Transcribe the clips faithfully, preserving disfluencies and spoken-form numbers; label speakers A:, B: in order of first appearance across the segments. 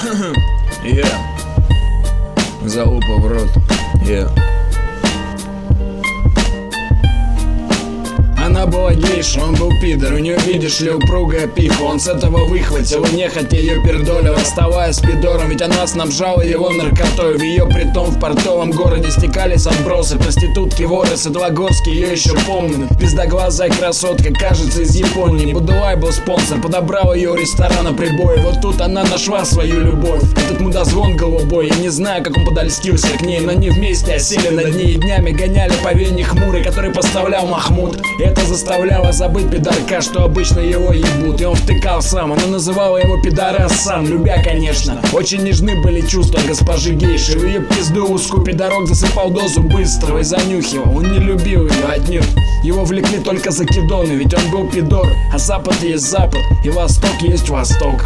A: Yeah. Залупа в рот. Yeah. Она была гейша, он был пидор. У нее, видишь ли, упругая пиха. Он с этого выхватил и нехотя ее пердолил, оставаясь пидором. Ведь она снабжала его наркотой. В ее притом в портовом городе стекались отбросы, проститутки, воры, Светлогорский ее еще помнит. Пиздоглазая красотка, кажется, из Японии. Будулай был спонсор, подобрал ее у ресторана Прибой. Вот тут она нашла свою любовь. Этот мудозвон голубой. Я не знаю, как он подольстился к ней, но они вместе осели над ней и днями гоняли по вене хмурой, который поставлял Махмуд. Это заставляло забыть пидорка, что обычно его ебут. И он втыкал сам, она называла его пидорасом, любя, конечно. Очень нежны были чувства госпожи гейши. В ее пизду узкую пидорок засыпал дозу быстрого и занюхивал. Он не любил ее отнюдь. Его влекли только закидоны, ведь он был пидор. А запад есть запад, и восток есть восток.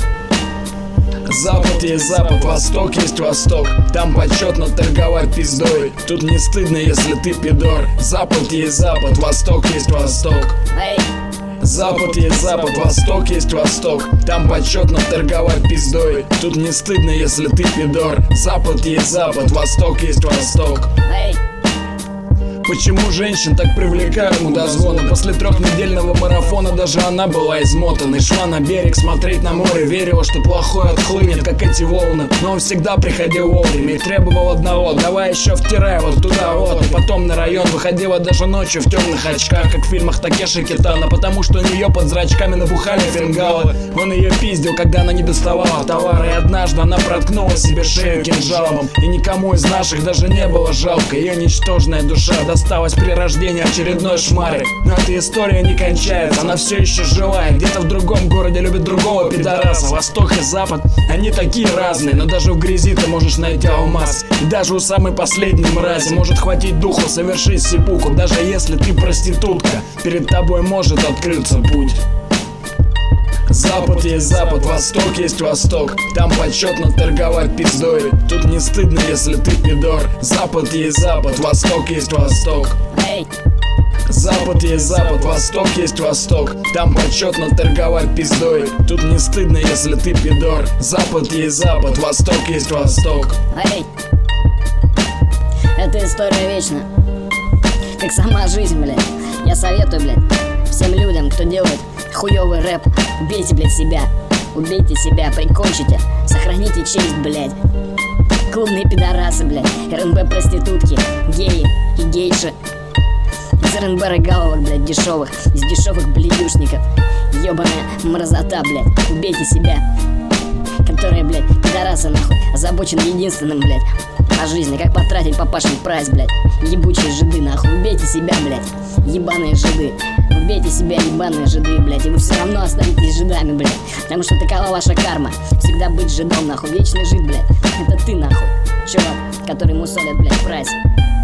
A: Запад есть запад, восток есть восток. Там почетно торговать пиздой. Тут не стыдно, если ты пидор. Запад есть запад, восток есть восток. Запад есть запад, восток есть восток. Там почетно торговать пиздой. Тут не стыдно, если ты пидор. Запад есть запад, восток есть восток. Почему женщин так привлекают мудозвоны? После трехнедельного марафона даже она была измотанной. Шла на берег смотреть на море, верила, что плохое отхлынет, как эти волны. Но он всегда приходил вовремя и требовал одного: давай еще втирай вот туда вот. И потом на район выходила даже ночью в темных очках, как в фильмах Такеши Китано, потому что у нее под зрачками набухали фингалы. Он ее пиздил, когда она не доставала товара. И однажды она проткнула себе шею кинжалом. И никому из наших даже не было жалко. Ее ничтожная душа осталась при рождении очередной шмари. Но эта история не кончается, она все еще живая. Где-то в другом городе любит другого пидораса. Восток и запад, они такие разные. Но даже в грязи ты можешь найти алмаз. И даже у самой последней мрази может хватить духу совершить сипуху. Даже если ты проститутка, перед тобой может открыться путь. Запад есть запад, восток есть восток. Там почетно торговать пиздой. Тут не стыдно, если ты пидор. Запад есть запад, восток есть восток. Запад есть запад, восток есть восток. Там почетно торговать пиздой. Тут не стыдно, если ты пидор. Запад есть запад, восток есть восток.
B: Эта история вечна, как сама жизнь, блядь. Я советую, блядь, всем людям, кто делает хуёвый рэп: убейте, блядь, себя. Убейте себя, прикончите. Сохраните честь, блядь. Клубные пидорасы, блядь. РНБ проститутки, геи и гейши. Из РНБ рыгаловок, блядь, дешевых. Из дешевых блядюшников. Ёбаная мразота, блядь. Убейте себя. Которые, блядь, пидорасы, нахуй, озабочены единственным, блядь, о жизни, как потратить папашин прайс, блядь. Ебучие жиды, нахуй. Убейте себя, блядь. Ебаные жиды. Убейте себя, ебаные жиды, блядь. И вы все равно останетесь жидами, блядь. Потому что такова ваша карма. Всегда быть жидом, нахуй. Вечный жид, блядь. Это ты, нахуй. Чувак, который мусолит, блядь, прайс.